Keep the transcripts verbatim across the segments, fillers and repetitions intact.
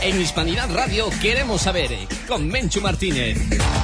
En Hispanidad Radio queremos saber, con Menchu Martínez.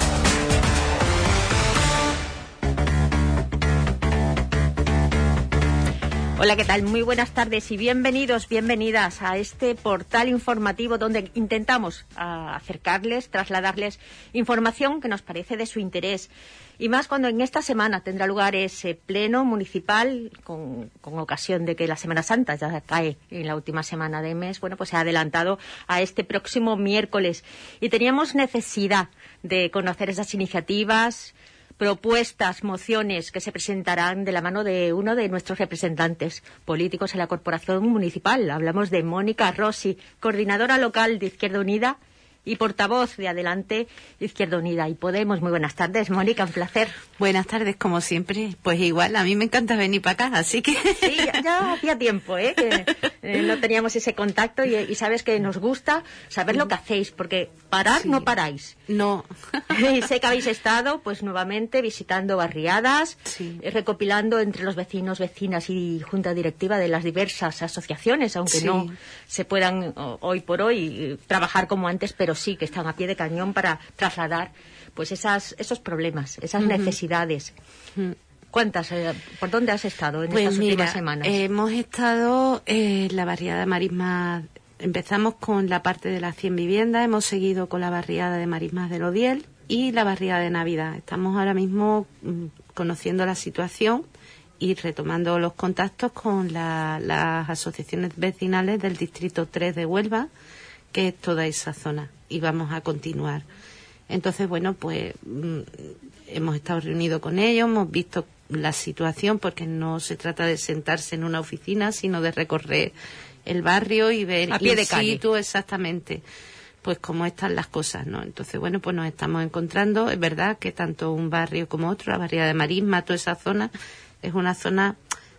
Hola, ¿qué tal? Muy buenas tardes y bienvenidos, bienvenidas a este portal informativo donde intentamos uh, acercarles, trasladarles información que nos parece de su interés. Y más cuando en esta semana tendrá lugar ese pleno municipal con, con ocasión de que la Semana Santa ya cae en la última semana de mes. Bueno, pues se ha adelantado a este próximo miércoles. Y teníamos necesidad de conocer esas iniciativas, propuestas, mociones que se presentarán de la mano de uno de nuestros representantes políticos en la Corporación Municipal. Hablamos de Mónica Rossi, coordinadora local de Izquierda Unida y portavoz de Adelante Izquierda Unida y Podemos. Muy buenas tardes, Mónica, un placer. Buenas tardes, como siempre. Pues igual, a mí me encanta venir para acá, así que... Sí, ya, ya hacía tiempo, ¿eh? Que eh, no teníamos ese contacto y, y sabes que nos gusta saber lo que hacéis, porque parar sí. No paráis. No. Y sé que habéis estado, pues nuevamente, visitando barriadas, sí. recopilando entre los vecinos, vecinas y junta directiva de las diversas asociaciones, aunque sí. no se puedan hoy por hoy trabajar como antes, pero sí que están a pie de cañón para trasladar pues esas esos problemas, esas uh-huh. necesidades. Uh-huh. ¿Cuántas? Eh, ¿Por dónde has estado en pues estas mira, últimas semanas? Eh, hemos estado en eh, la barriada de Marismas. Empezamos con la parte de las cien viviendas, hemos seguido con la barriada de Marismas del Odiel y la barriada de Navidad. Estamos ahora mismo mm, conociendo la situación y retomando los contactos con la, las asociaciones vecinales del Distrito tres de Huelva, que es toda esa zona, y vamos a continuar. Entonces, bueno, pues mm, hemos estado reunidos con ellos, hemos visto la situación, porque no se trata de sentarse en una oficina, sino de recorrer el barrio y ver a pie de calle exactamente pues cómo están las cosas, ¿no? Entonces, bueno, pues nos estamos encontrando. Es verdad que tanto un barrio como otro, la barriada de Marisma, toda esa zona es una zona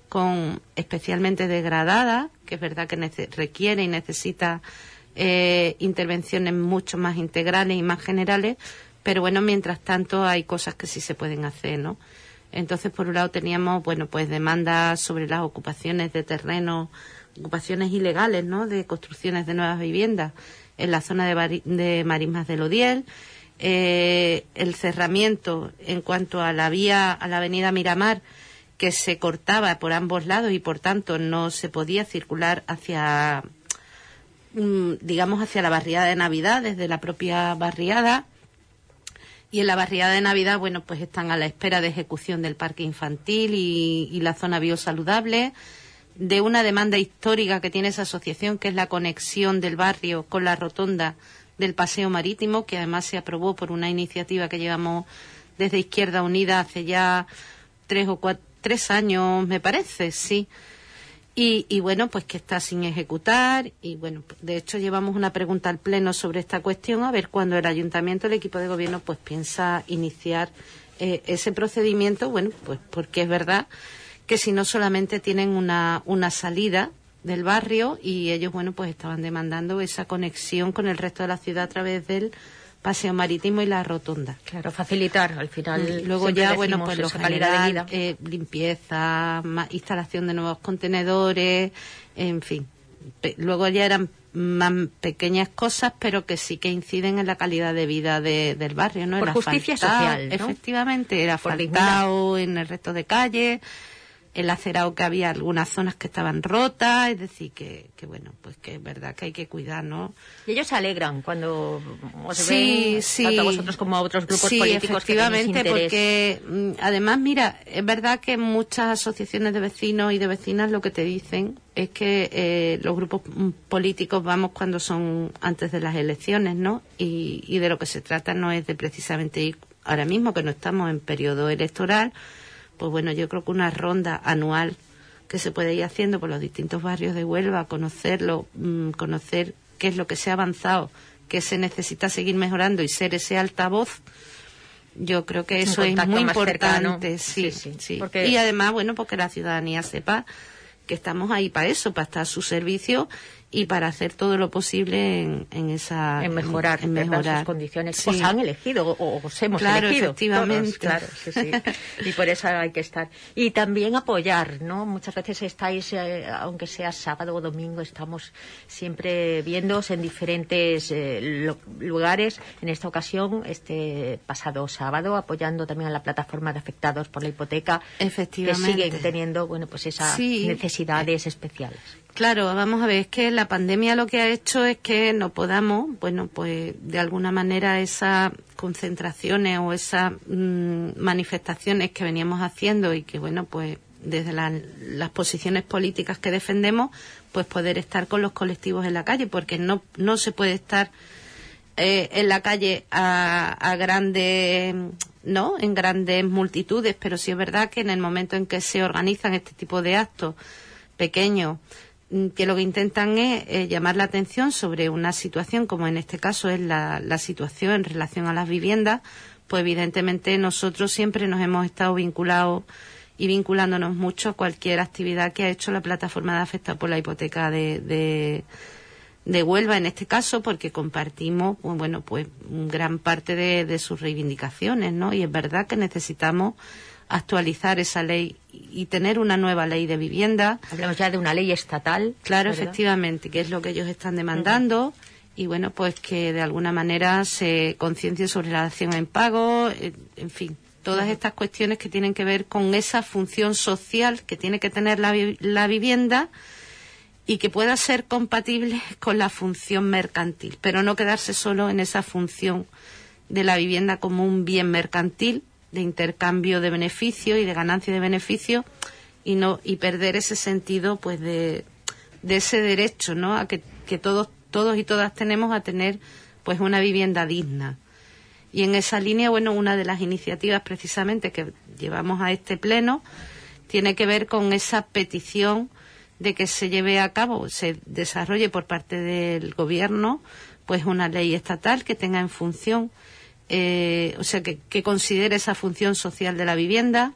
con especialmente degradada, que es verdad que nece- requiere y necesita eh, intervenciones mucho más integrales y más generales, pero bueno, mientras tanto hay cosas que sí se pueden hacer, ¿no? Entonces, por un lado teníamos, bueno, pues demandas sobre las ocupaciones de terrenos, ocupaciones ilegales, ¿no?, de construcciones de nuevas viviendas en la zona de, Bar- de Marismas del Odiel, eh, el cerramiento en cuanto a la vía, a la avenida Miramar, que se cortaba por ambos lados y por tanto no se podía circular hacia, mm, digamos, hacia la barriada de Navidad, desde la propia barriada. Y en la barriada de Navidad, bueno, pues están a la espera de ejecución del parque infantil y, y la zona biosaludable, de una demanda histórica que tiene esa asociación, que es la conexión del barrio con la rotonda del Paseo Marítimo, que además se aprobó por una iniciativa que llevamos desde Izquierda Unida hace ya tres o cuatro, tres años, me parece, sí. Y, y bueno, pues que está sin ejecutar. Y bueno, de hecho llevamos una pregunta al Pleno sobre esta cuestión, a ver cuándo el Ayuntamiento, el equipo de gobierno, pues piensa iniciar eh, ese procedimiento. Bueno, pues porque es verdad que si no solamente tienen una, una salida del barrio y ellos, bueno, pues estaban demandando esa conexión con el resto de la ciudad a través del Paseo Marítimo y la rotonda. Claro, facilitar al final. Y luego ya, bueno, pues lo calidad de vida. Eh, limpieza, más instalación de nuevos contenedores, en fin. Pe- luego ya eran más pequeñas cosas, pero que sí que inciden en la calidad de vida de, del barrio, ¿no? Por el justicia asfaltado, social, ¿no? Efectivamente, el asfaltado en el resto de calles, el acerado, que había algunas zonas que estaban rotas, es decir, que, que bueno, pues que es verdad que hay que cuidar, ¿no? Y ellos se alegran cuando os sí, ven, sí, tanto a vosotros como a otros grupos sí, políticos, efectivamente, que tenéis interés. Porque mm, además, mira, es verdad que muchas asociaciones de vecinos y de vecinas lo que te dicen es que eh, los grupos mm, políticos vamos cuando son antes de las elecciones, ¿no? Y, y de lo que se trata no es de precisamente ir ahora mismo, que no estamos en periodo electoral. Pues bueno, yo creo que una ronda anual que se puede ir haciendo por los distintos barrios de Huelva, conocerlo, mmm, conocer qué es lo que se ha avanzado, qué se necesita seguir mejorando y ser ese altavoz, yo creo que eso es muy importante. Sí, sí, sí. Porque... Y además, bueno, porque la ciudadanía sepa que estamos ahí para eso, para estar a su servicio y para hacer todo lo posible en, en esa en mejorar, en, en mejorar. sus condiciones. Sí. Os han elegido o os hemos claro, elegido efectivamente. todos, claro, sí, sí. Y por eso hay que estar y también apoyar, ¿no? Muchas veces estáis, eh, aunque sea sábado o domingo, estamos siempre viéndoos en diferentes eh, lo, lugares. En esta ocasión, este pasado sábado, apoyando también a la plataforma de afectados por la hipoteca, efectivamente, que siguen teniendo, bueno, pues esas sí. necesidades especiales. Claro, vamos a ver, es que la pandemia lo que ha hecho es que no podamos, bueno, pues de alguna manera esas concentraciones o esas mmm, manifestaciones que veníamos haciendo y que, bueno, pues desde la, las posiciones políticas que defendemos, pues poder estar con los colectivos en la calle, porque no, no se puede estar eh, en la calle a, a grandes, ¿no?, en grandes multitudes, pero sí es verdad que en el momento en que se organizan este tipo de actos pequeños, que lo que intentan es eh, llamar la atención sobre una situación, como en este caso es la, la situación en relación a las viviendas, pues evidentemente nosotros siempre nos hemos estado vinculados y vinculándonos mucho a cualquier actividad que ha hecho la plataforma de afectados por la hipoteca de, de, de Huelva, en este caso, porque compartimos, bueno, pues gran parte de, de sus reivindicaciones, ¿no? Y es verdad que necesitamos actualizar esa ley y tener una nueva ley de vivienda. Hablamos ya de una ley estatal. Claro, ¿verdad? Efectivamente, que es lo que ellos están demandando. Uh-huh. Y bueno, pues que de alguna manera se conciencie sobre la dación en pago, en, en fin, todas uh-huh. estas cuestiones que tienen que ver con esa función social que tiene que tener la, la vivienda y que pueda ser compatible con la función mercantil, pero no quedarse solo en esa función de la vivienda como un bien mercantil, de intercambio de beneficio y de ganancia de beneficio, y no y perder ese sentido pues de, de ese derecho, ¿no?, a que, que todos todos y todas tenemos a tener pues una vivienda digna. Y en esa línea, bueno, una de las iniciativas precisamente que llevamos a este pleno tiene que ver con esa petición de que se lleve a cabo, se desarrolle por parte del gobierno pues una ley estatal que tenga en función Eh, o sea, que, que considere esa función social de la vivienda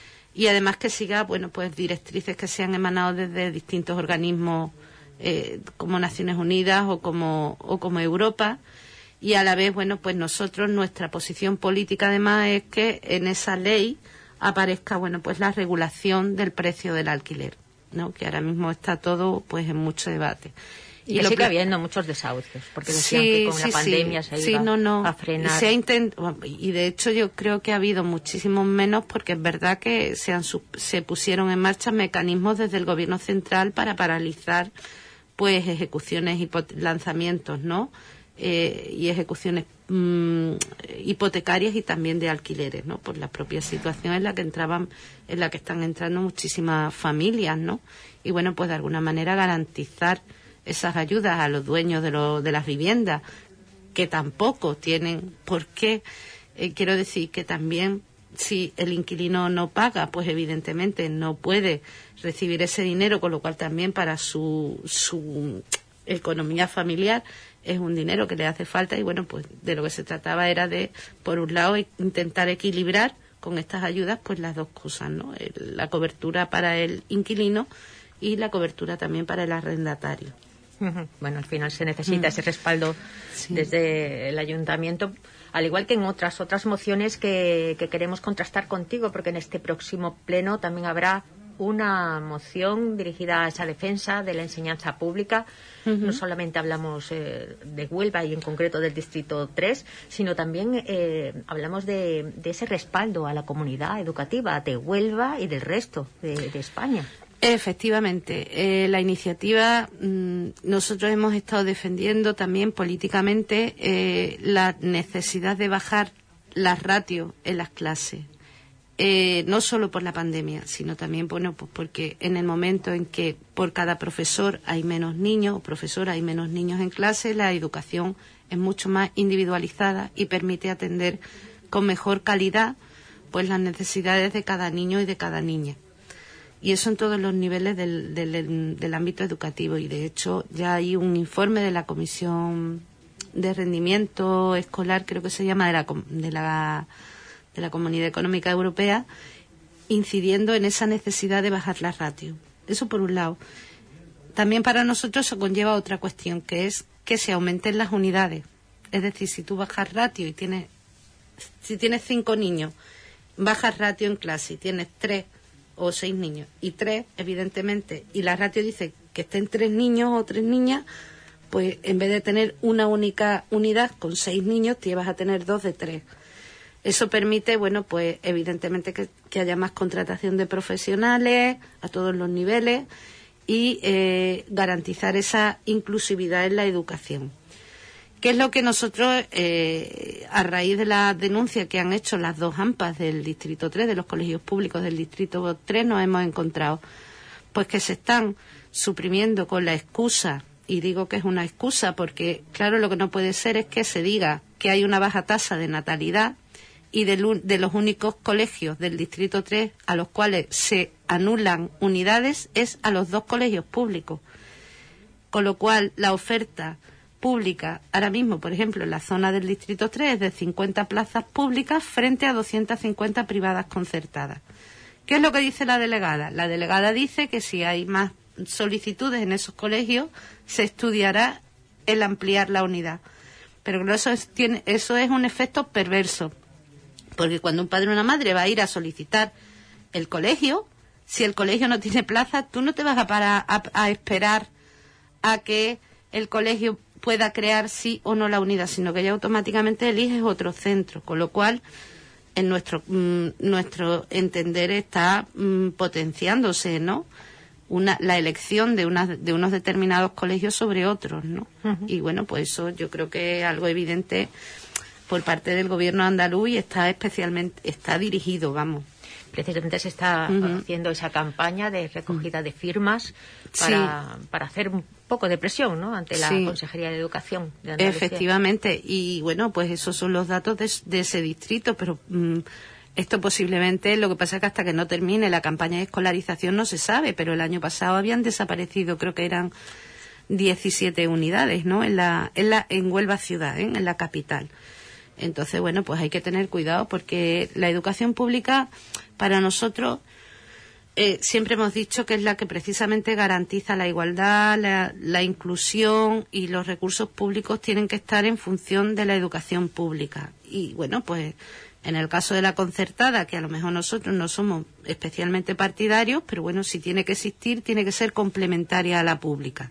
y además que siga, bueno, pues directrices que se han emanado desde distintos organismos eh, como Naciones Unidas o como, o como Europa, y a la vez, bueno, pues nosotros, nuestra posición política además es que en esa ley aparezca, bueno, pues la regulación del precio del alquiler, ¿no?, que ahora mismo está todo pues en mucho debate. Y, y que sigue habiendo muchos desahucios, porque decían sí, que con sí, la pandemia sí, se sí, iba no, no. a frenar. Se ha intent... Y de hecho yo creo que ha habido muchísimos menos, porque es verdad que se, han, se pusieron en marcha mecanismos desde el Gobierno central para paralizar pues ejecuciones y lanzamientos, ¿no? Eh, y ejecuciones mmm, hipotecarias y también de alquileres, ¿no? Por la propia situación en la que entraban, en la que están entrando muchísimas familias, ¿no? Y bueno, pues de alguna manera garantizar esas ayudas a los dueños de, lo, de las viviendas, que tampoco tienen por qué. Eh, quiero decir que también si el inquilino no paga, pues evidentemente no puede recibir ese dinero, con lo cual también para su, su economía familiar es un dinero que le hace falta. Y bueno, pues de lo que se trataba era de, por un lado, intentar equilibrar con estas ayudas pues las dos cosas, ¿no? El, la cobertura para el inquilino y la cobertura también para el arrendatario. Bueno, al final se necesita mm. ese respaldo sí. desde el ayuntamiento, al igual que en otras otras mociones que, que queremos contrastar contigo, porque en este próximo pleno también habrá una moción dirigida a esa defensa de la enseñanza pública. Uh-huh. No solamente hablamos eh, de Huelva y en concreto del Distrito tres, sino también eh, hablamos de, de ese respaldo a la comunidad educativa de Huelva y del resto de, de España. Efectivamente, eh, la iniciativa, mmm, nosotros hemos estado defendiendo también políticamente eh, la necesidad de bajar las ratios en las clases, eh, no solo por la pandemia, sino también bueno, pues porque en el momento en que por cada profesor hay menos niños o profesora hay menos niños en clase, la educación es mucho más individualizada y permite atender con mejor calidad pues las necesidades de cada niño y de cada niña. Y eso en todos los niveles del, del, del ámbito educativo. Y de hecho ya hay un informe de la Comisión de Rendimiento Escolar, creo que se llama, de la, de la, de la Comunidad Económica Europea, incidiendo en esa necesidad de bajar la ratio. Eso por un lado. también para nosotros eso conlleva otra cuestión, que es que se aumenten las unidades. Es decir, si tú bajas ratio y tienes, si tienes cinco niños, bajas ratio en clase y tienes tres o seis niños y tres, evidentemente, y la ratio dice que estén tres niños o tres niñas, pues en vez de tener una única unidad con seis niños, te vas a tener dos de tres. Eso permite, bueno, pues evidentemente que, que haya más contratación de profesionales a todos los niveles y eh, garantizar esa inclusividad en la educación. ¿Qué es lo que nosotros, eh, a raíz de la denuncia que han hecho las dos AMPAs del Distrito tres, de los colegios públicos del Distrito tres, nos hemos encontrado? Pues que se están suprimiendo con la excusa, y digo que es una excusa porque, claro, lo que no puede ser es que se diga que hay una baja tasa de natalidad y de, de los únicos colegios del Distrito tres a los cuales se anulan unidades es a los dos colegios públicos. Con lo cual, la oferta pública, ahora mismo, por ejemplo, en la zona del Distrito tres es de cincuenta plazas públicas frente a doscientas cincuenta privadas concertadas. ¿Qué es lo que dice la delegada? La delegada dice que si hay más solicitudes en esos colegios, se estudiará el ampliar la unidad. Pero eso es, tiene, eso es un efecto perverso, porque cuando un padre o una madre va a ir a solicitar el colegio, si el colegio no tiene plaza, tú no te vas a parar a, a esperar a que el colegio pueda crear sí o no la unidad, sino que ya automáticamente eliges otro centro, con lo cual en nuestro mm, nuestro entender está mm, potenciándose, ¿no?, una la elección de una, de unos determinados colegios sobre otros, ¿no? Uh-huh. Y bueno, pues eso yo creo que es algo evidente por parte del gobierno andaluz y está especialmente está dirigido, vamos. Precisamente se está uh-huh. haciendo esa campaña de recogida de firmas para, sí. para hacer un poco de presión, ¿no?, ante la sí. Consejería de Educación de Andalucía. Efectivamente, y bueno, pues esos son los datos de, de ese distrito, pero mm, esto posiblemente, lo que pasa es que hasta que no termine la campaña de escolarización no se sabe, pero el año pasado habían desaparecido, creo que eran diecisiete unidades, ¿no?, en la en la en Huelva ciudad, ¿eh?, en la capital. Entonces, bueno, pues hay que tener cuidado porque la educación pública para nosotros eh, siempre hemos dicho que es la que precisamente garantiza la igualdad, la, la inclusión, y los recursos públicos tienen que estar en función de la educación pública. Y bueno, pues en el caso de la concertada, que a lo mejor nosotros no somos especialmente partidarios, pero bueno, si tiene que existir, tiene que ser complementaria a la pública.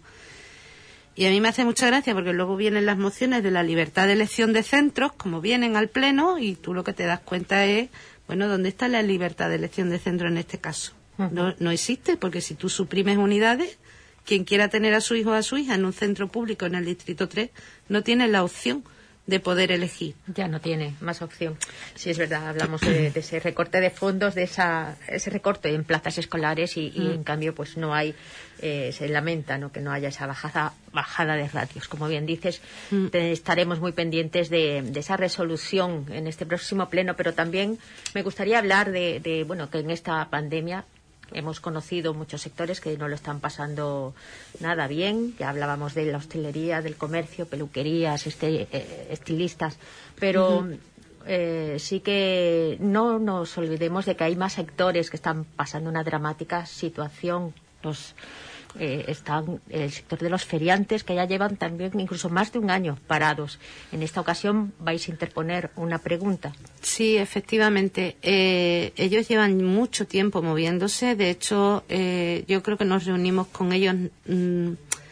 Y a mí me hace mucha gracia porque luego vienen las mociones de la libertad de elección de centros, como vienen al Pleno, y tú lo que te das cuenta es, bueno, ¿dónde está la libertad de elección de centro en este caso? Uh-huh. No, no existe, porque si tú suprimes unidades, quien quiera tener a su hijo o a su hija en un centro público en el Distrito tres no tiene la opción de poder elegir. Ya no tiene más opción. Sí, es verdad, hablamos de, de ese recorte de fondos, de esa ese recorte en plazas escolares y, y mm. en cambio pues no hay, eh, se lamenta, ¿no?, que no haya esa bajada bajada de ratios. Como bien dices, mm. te, estaremos muy pendientes de, de esa resolución en este próximo pleno, pero también me gustaría hablar de, de bueno, que en esta pandemia hemos conocido muchos sectores que no lo están pasando nada bien. Ya hablábamos de la hostelería, del comercio, peluquerías, este, eh, estilistas, pero uh-huh. eh, sí que no nos olvidemos de que hay más sectores que están pasando una dramática situación. Los eh, están el sector de los feriantes, que ya llevan también incluso más de un año parados. En esta ocasión vais a interponer una pregunta. Sí, efectivamente. Eh, ellos llevan mucho tiempo moviéndose. De hecho, eh, yo creo que nos reunimos con ellos mmm,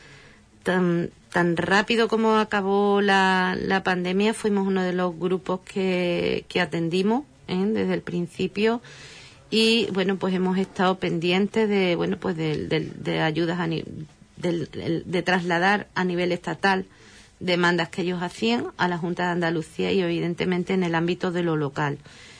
tan, tan rápido como acabó la, la pandemia. Fuimos uno de los grupos que, que atendimos ¿eh? desde el principio. Y bueno, pues hemos estado pendientes de bueno pues de, de, de ayudas a ni, de, de trasladar a nivel estatal demandas que ellos hacían a la Junta de Andalucía y evidentemente en el ámbito de lo local.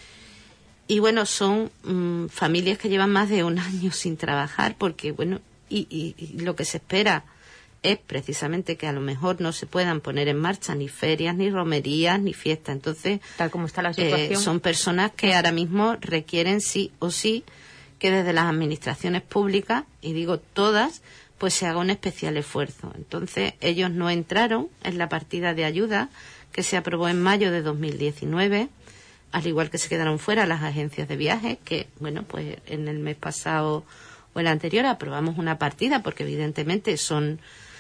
Y bueno, son mmm, familias que llevan más de un año sin trabajar porque bueno, y, y, y lo que se espera es precisamente que a lo mejor no se puedan poner en marcha ni ferias, ni romerías, ni fiestas. Entonces, tal como está la situación, eh, son personas que ahora mismo requieren sí o sí que desde las administraciones públicas, y digo todas, pues se haga un especial esfuerzo. Entonces, ellos no entraron en la partida de ayuda que se aprobó en mayo de dos mil diecinueve, al igual que se quedaron fuera las agencias de viajes, que, bueno, pues en el mes pasado o el anterior aprobamos una partida, porque evidentemente son,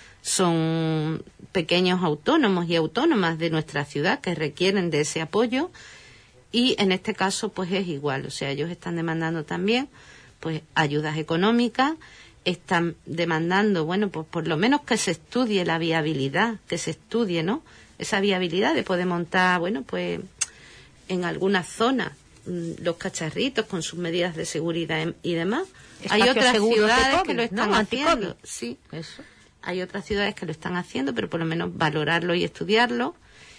son pequeños autónomos y autónomas de nuestra ciudad que requieren de ese apoyo, y en este caso pues es igual, o sea, ellos están demandando también pues ayudas económicas, están demandando, bueno, pues por lo menos que se estudie la viabilidad, que se estudie, ¿no? Esa viabilidad de poder montar, bueno, pues en algunas zonas los cacharritos con sus medidas de seguridad y demás. Hay otras ciudades COVID, que lo están ¿no? haciendo, sí. Eso. Hay otras ciudades que lo están haciendo, pero por lo menos valorarlo y estudiarlo.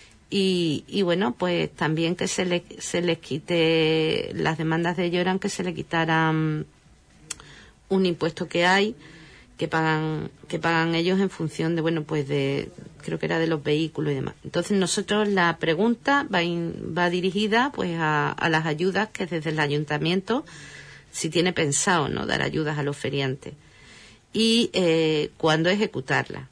Y, y bueno, pues también que se, le, se les quite, las demandas de ellos eran que se le quitaran un impuesto que hay, que pagan que pagan ellos en función de, bueno, pues de, creo que era de los vehículos y demás. Entonces nosotros la pregunta va, in, va dirigida pues a, a las ayudas que desde el ayuntamiento, si tiene pensado, ¿no?, dar ayudas a los feriantes. Y eh, cuándo ejecutarlas.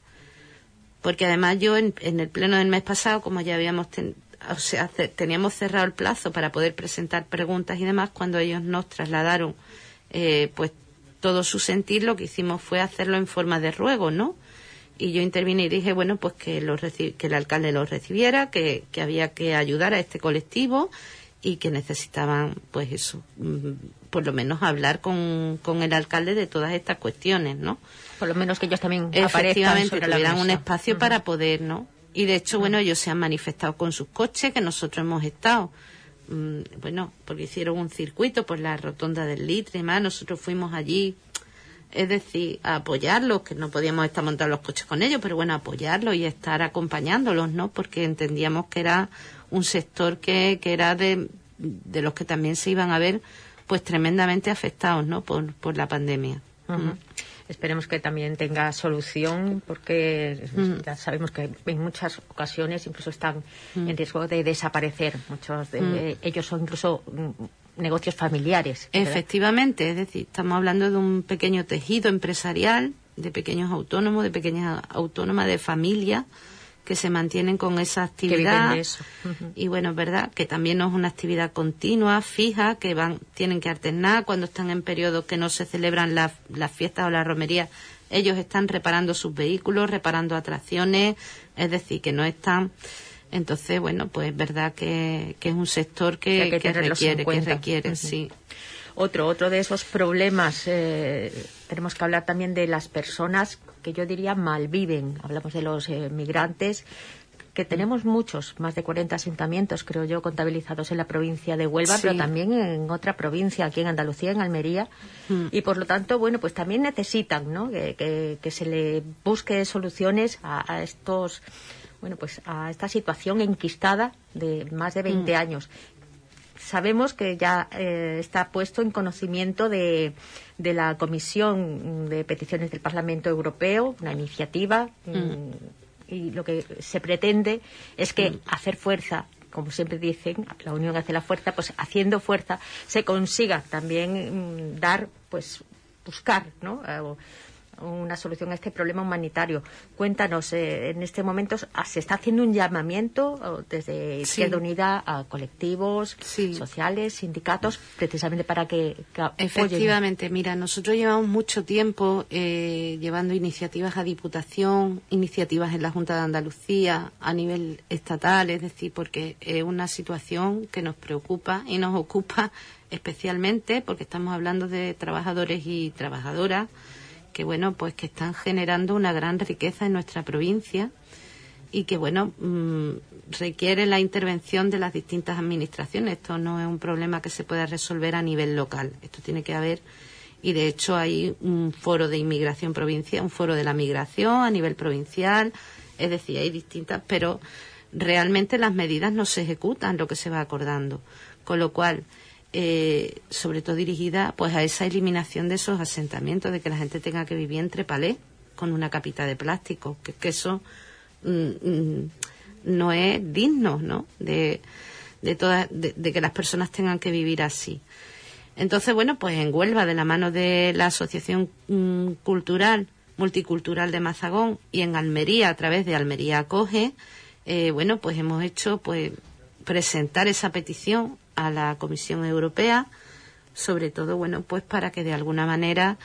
Porque además yo en, en el pleno del mes pasado, como ya habíamos ten, o sea, teníamos cerrado el plazo para poder presentar preguntas y demás, cuando ellos nos trasladaron eh, pues todo su sentir, lo que hicimos fue hacerlo en forma de ruego, ¿no? Y yo intervine y dije, bueno, pues que, los reci- que el alcalde los recibiera, que, que había que ayudar a este colectivo y que necesitaban, pues eso, por lo menos hablar con, con el alcalde de todas estas cuestiones, ¿no? Por lo menos que ellos también efectivamente tuvieran un espacio uh-huh. para poder, ¿no? Y de hecho, uh-huh. bueno, ellos se han manifestado con sus coches, que nosotros hemos estado, mmm, bueno, porque hicieron un circuito por la rotonda del Litre y más, nosotros fuimos allí, es decir, a apoyarlos, que no podíamos estar montando los coches con ellos, pero bueno, apoyarlos y estar acompañándolos, ¿no? Porque entendíamos que era un sector que, que era de, de los que también se iban a ver pues tremendamente afectados, ¿no?, por, por la pandemia. Uh-huh. Mm. Esperemos que también tenga solución, porque mm. ya sabemos que en muchas ocasiones incluso están mm. en riesgo de desaparecer. Muchos de mm. ellos son incluso negocios familiares, ¿verdad? Efectivamente, es decir, estamos hablando de un pequeño tejido empresarial, de pequeños autónomos, de pequeñas autónomas, de familias que se mantienen con esa actividad. Eso. Uh-huh. Y bueno, es verdad que también no es una actividad continua, fija, que van tienen que alternar cuando están en periodos que no se celebran las, las fiestas o las romerías. Ellos están reparando sus vehículos, reparando atracciones, es decir, que no están. Entonces, bueno, pues es verdad que, que es un sector que, que, que requiere, que requiere, uh-huh. sí. Otro, otro de esos problemas, eh, tenemos que hablar también de las personas que yo diría malviven. Hablamos de los eh, migrantes, que tenemos muchos, más de cuarenta asentamientos, creo yo, contabilizados en la provincia de Huelva, sí. pero también en otra provincia, aquí en Andalucía, en Almería. Mm. Y por lo tanto, bueno, pues también necesitan, ¿no?, que, que, que se le busque soluciones a, a estos, bueno, pues a esta situación enquistada de más de veinte mm. años. Sabemos que ya eh, está puesto en conocimiento de, de la Comisión de Peticiones del Parlamento Europeo, una iniciativa, mm. y lo que se pretende es que mm. hacer fuerza, como siempre dicen, la unión hace la fuerza, pues haciendo fuerza se consiga también mm, dar, pues buscar, ¿no?, Eh, una solución a este problema humanitario. Cuéntanos, eh, en este momento se está haciendo un llamamiento desde sí. Izquierda Unida a colectivos sí. sociales, sindicatos, precisamente para que, que efectivamente, mira, nosotros llevamos mucho tiempo eh, llevando iniciativas a Diputación, iniciativas en la Junta de Andalucía, a nivel estatal, es decir, porque es una situación que nos preocupa y nos ocupa especialmente porque estamos hablando de trabajadores y trabajadoras que bueno, pues que están generando una gran riqueza en nuestra provincia y que bueno, mmm, requiere la intervención de las distintas administraciones. Esto no es un problema que se pueda resolver a nivel local. Esto tiene que haber, y de hecho hay un foro de inmigración provincial, un foro de la migración a nivel provincial, es decir, hay distintas, pero realmente las medidas no se ejecutan lo que se va acordando. Con lo cual, Eh, sobre todo dirigida pues a esa eliminación de esos asentamientos, de que la gente tenga que vivir entre palés con una capita de plástico, que, que eso mm, mm, no es digno, ¿no?, de, de, toda, de, de que las personas tengan que vivir así. Entonces, bueno, pues en Huelva, de la mano de la Asociación mm, Cultural Multicultural de Mazagón, y en Almería, a través de Almería Acoge, eh, bueno, pues hemos hecho pues presentar esa petición a la Comisión Europea, sobre todo, bueno, pues para que de alguna manera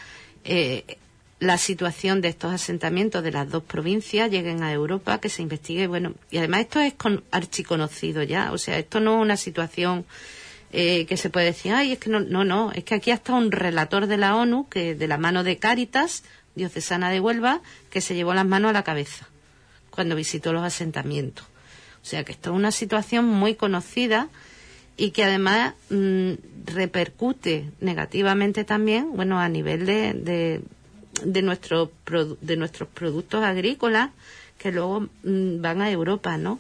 eh, la situación de estos asentamientos de las dos provincias, lleguen a Europa, que se investigue, bueno, y además esto es con, archiconocido ya, o sea, esto no es una situación eh, que se puede decir, ay, es que no, no, no, es que aquí hasta un relator de la ONU, que de la mano de Cáritas, diocesana de Huelva, que se llevó las manos a la cabeza cuando visitó los asentamientos. O sea, que esto es una situación muy conocida y que además mmm, repercute negativamente también, bueno, a nivel de, de de nuestros de nuestros productos agrícolas que luego mmm, van a Europa, ¿no?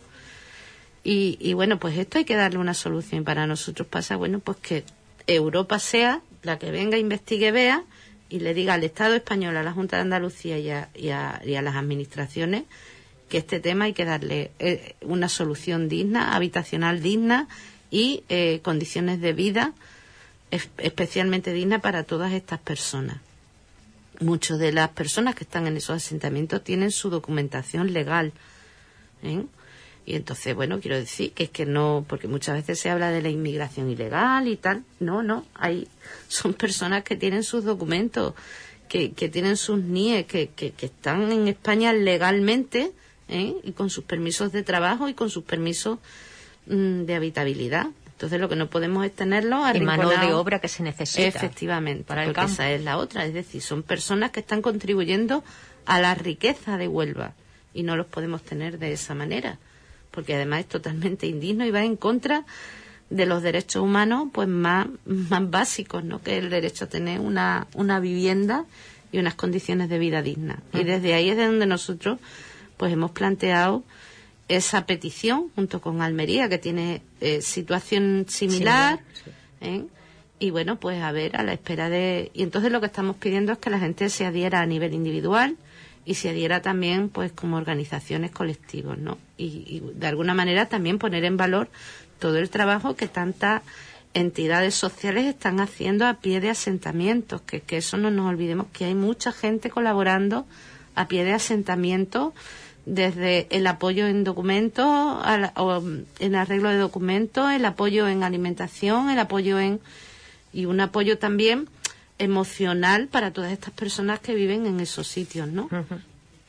Y, y bueno, pues esto hay que darle una solución. Y para nosotros pasa, bueno, pues que Europa sea la que venga, investigue, vea y le diga al Estado español, a la Junta de Andalucía y a, y a, y a las administraciones que este tema hay que darle eh, una solución digna, habitacional digna y eh, condiciones de vida es, especialmente dignas para todas estas personas. Muchas de las personas que están en esos asentamientos tienen su documentación legal, ¿eh? Y entonces, bueno, quiero decir que es que no, porque muchas veces se habla de la inmigración ilegal y tal. No, no, hay, son personas que tienen sus documentos, que, que tienen sus N I E, que, que, que están en España legalmente, ¿eh? Y con sus permisos de trabajo y con sus permisos mmm, de habitabilidad. Entonces lo que no podemos es tenerlos arrinconados. Y mano de obra que se necesita. Efectivamente, para el porque campo. Esa es la otra. Es decir, son personas que están contribuyendo a la riqueza de Huelva y no los podemos tener de esa manera, porque además es totalmente indigno y va en contra de los derechos humanos pues más, más básicos, ¿no? Que es el derecho a tener una, una vivienda y unas condiciones de vida dignas. Uh-huh. Y desde ahí es de donde nosotros pues hemos planteado esa petición junto con Almería, que tiene eh, situación similar, sí, sí. ¿eh? Y bueno, pues a ver, a la espera de... Y entonces lo que estamos pidiendo es que la gente se adhiera a nivel individual y se adhiera también pues como organizaciones colectivas, ¿no? Y, y de alguna manera también poner en valor todo el trabajo que tantas entidades sociales están haciendo a pie de asentamientos, que, que eso no nos olvidemos, que hay mucha gente colaborando a pie de asentamientos, desde el apoyo en documentos, al, o en arreglo de documentos, el apoyo en alimentación, el apoyo en... y un apoyo también emocional para todas estas personas que viven en esos sitios, ¿no? Uh-huh.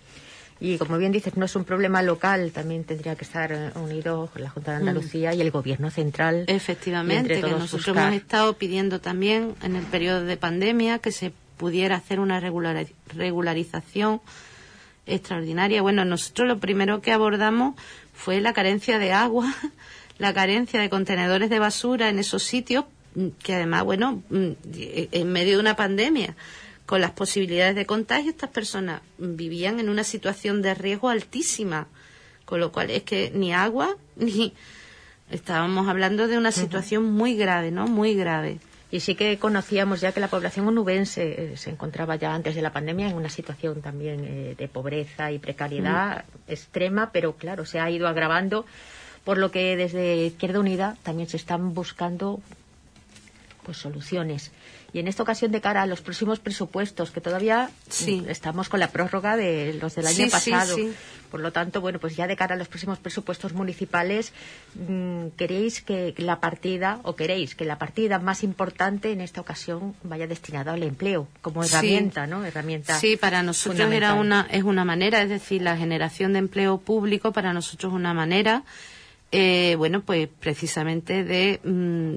Y como bien dices, no es un problema local, también tendría que estar unido la Junta de Andalucía mm. y el Gobierno central. Efectivamente, que nosotros buscar... hemos estado pidiendo también en el periodo de pandemia que se pudiera hacer una regular... regularización extraordinaria. Bueno, nosotros lo primero que abordamos fue la carencia de agua, la carencia de contenedores de basura en esos sitios, que además, bueno, en medio de una pandemia, con las posibilidades de contagio, estas personas vivían en una situación de riesgo altísima, con lo cual es que ni agua, ni... Estábamos hablando de una situación muy grave, ¿no? Muy grave. Y sí que conocíamos ya que la población onubense eh, se encontraba ya antes de la pandemia en una situación también eh, de pobreza y precariedad mm. extrema, pero claro, se ha ido agravando, por lo que desde Izquierda Unida también se están buscando pues soluciones. Y en esta ocasión, de cara a los próximos presupuestos, que todavía sí. estamos con la prórroga de los del año sí, pasado, sí, sí. por lo tanto, bueno, pues ya de cara a los próximos presupuestos municipales, mmm, ¿queréis que la partida, o queréis que la partida más importante en esta ocasión vaya destinada al empleo, como herramienta, sí. ¿no? Herramienta Sí, para nosotros era una, es una manera, es decir, la generación de empleo público para nosotros es una manera, eh, bueno, pues precisamente de, mmm,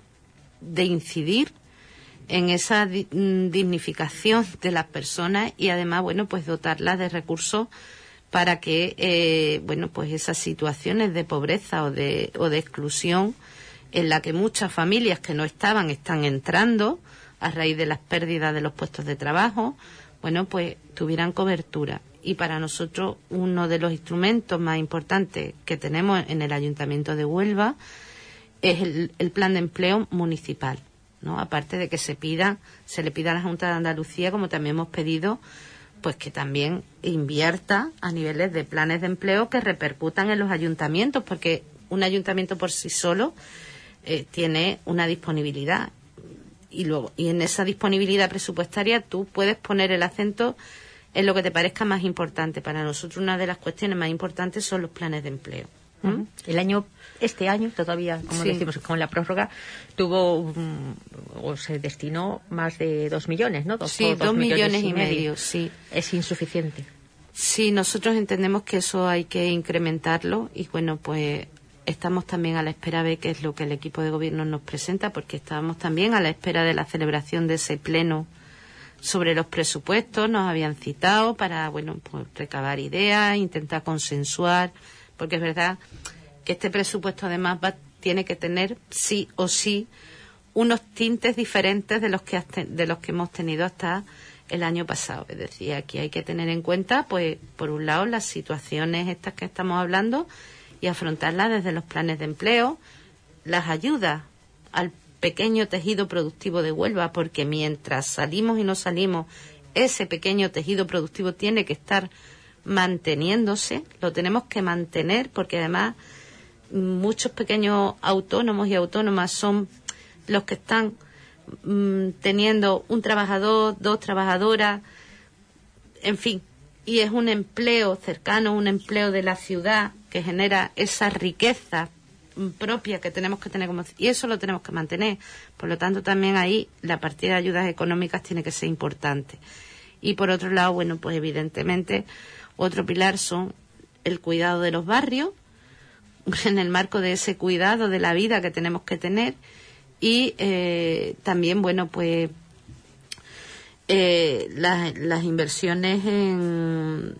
de incidir en esa di- dignificación de las personas y además, bueno, pues dotarlas de recursos para que, eh, bueno, pues esas situaciones de pobreza o de, o de exclusión en la que muchas familias que no estaban están entrando a raíz de las pérdidas de los puestos de trabajo, bueno, pues tuvieran cobertura. Y para nosotros uno de los instrumentos más importantes que tenemos en el Ayuntamiento de Huelva es el, el plan de empleo municipal, ¿no? Aparte de que se pida, se le pida a la Junta de Andalucía, como también hemos pedido, pues que también invierta a niveles de planes de empleo que repercutan en los ayuntamientos, porque un ayuntamiento por sí solo eh, tiene una disponibilidad y luego y en esa disponibilidad presupuestaria tú puedes poner el acento en lo que te parezca más importante. Para nosotros una de las cuestiones más importantes son los planes de empleo. Uh-huh. El año, este año todavía, como sí. decimos, con la prórroga, tuvo um, o se destinó más de dos millones, ¿no? Dos, sí, dos, dos millones, millones y medio, medio, sí. Es insuficiente. Sí, nosotros entendemos que eso hay que incrementarlo y bueno, pues estamos también a la espera de qué es lo que el equipo de gobierno nos presenta, porque estábamos también a la espera de la celebración de ese pleno sobre los presupuestos. Nos habían citado para, bueno, pues recabar ideas, intentar consensuar, porque es verdad que este presupuesto además va, tiene que tener sí o sí unos tintes diferentes de los que de los que hemos tenido hasta el año pasado. Es decir, aquí hay que tener en cuenta, pues, por un lado, las situaciones estas que estamos hablando y afrontarlas desde los planes de empleo, las ayudas al pequeño tejido productivo de Huelva, porque mientras salimos y no salimos, ese pequeño tejido productivo tiene que estar manteniéndose, lo tenemos que mantener, porque además muchos pequeños autónomos y autónomas son los que están mmm, teniendo un trabajador, dos trabajadoras, en fin, y es un empleo cercano, un empleo de la ciudad que genera esa riqueza propia que tenemos que tener como, y eso lo tenemos que mantener. Por lo tanto, también ahí la partida de ayudas económicas tiene que ser importante. Y por otro lado, bueno, pues evidentemente otro pilar son el cuidado de los barrios, en el marco de ese cuidado de la vida que tenemos que tener, y eh, también, bueno, pues eh, las, las inversiones en,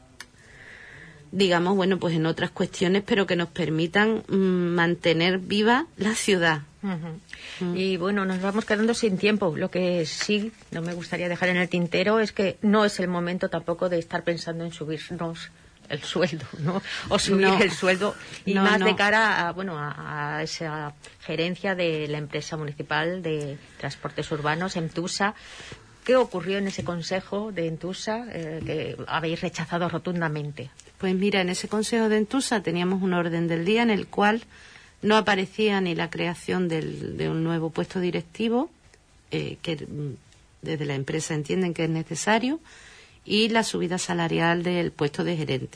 digamos, bueno, pues en otras cuestiones, pero que nos permitan mmm, mantener viva la ciudad. Uh-huh. Mm. Y bueno, nos vamos quedando sin tiempo. Lo que sí no me gustaría dejar en el tintero es que no es el momento tampoco de estar pensando en subirnos el sueldo, ¿no? O subir no, el sueldo y no, más no. de cara a, bueno, a, a esa gerencia de la empresa municipal de transportes urbanos, EMTUSA. ¿Qué ocurrió en ese consejo de EMTUSA eh, que habéis rechazado rotundamente? Pues mira, en ese consejo de EMTUSA teníamos un orden del día en el cual no aparecía ni la creación del, de un nuevo puesto directivo, eh, que desde la empresa entienden que es necesario, y la subida salarial del puesto de gerente.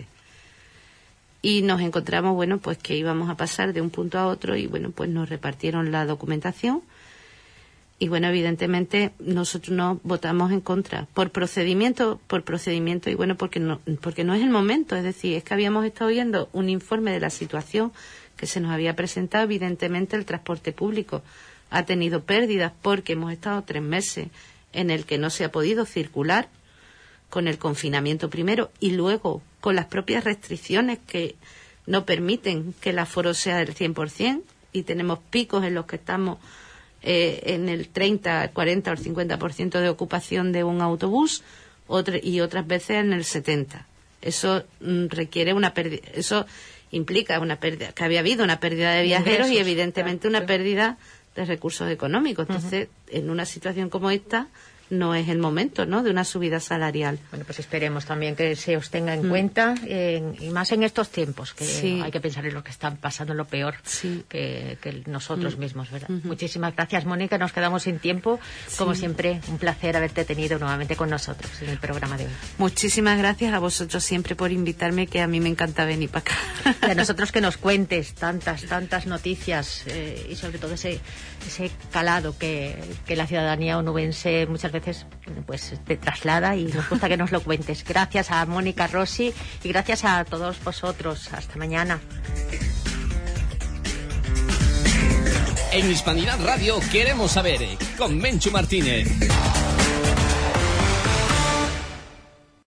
Y nos encontramos, bueno, pues que íbamos a pasar de un punto a otro y, bueno, pues nos repartieron la documentación. Y, bueno, evidentemente nosotros no votamos en contra por procedimiento, por procedimiento y, bueno, porque no, porque no es el momento. Es decir, es que habíamos estado viendo un informe de la situación que se nos había presentado. Evidentemente el transporte público ha tenido pérdidas porque hemos estado tres meses en el que no se ha podido circular, con el confinamiento primero y luego con las propias restricciones que no permiten que el aforo sea del cien por ciento, y tenemos picos en los que estamos eh, en el treinta, cuarenta o el cincuenta por ciento de ocupación de un autobús, otra, y otras veces en el setenta por ciento. Eso mm, requiere una pérdida, eso implica una pérdida, que había habido una pérdida de viajeros y evidentemente una pérdida de recursos económicos. Entonces, uh-huh. en una situación como esta, no es el momento, ¿no?, de una subida salarial. Bueno, pues esperemos también que se os tenga en mm. cuenta, en, y más en estos tiempos, que sí. hay que pensar en lo que están pasando, lo peor sí. que, que nosotros mm. mismos, ¿verdad? Mm-hmm. Muchísimas gracias, Mónica, nos quedamos sin tiempo. Sí. Como siempre, un placer haberte tenido nuevamente con nosotros en el programa de hoy. Muchísimas gracias a vosotros siempre por invitarme, que a mí me encanta venir para acá. Y a nosotros que nos cuentes tantas, tantas noticias eh, y sobre todo ese, ese calado que, que la ciudadanía onubense muchas veces veces pues te traslada, y nos gusta que nos lo cuentes. Gracias a Mónica Rossi y gracias a todos vosotros. Hasta mañana. En Hispanidad Radio queremos saber, con Menchu Martínez.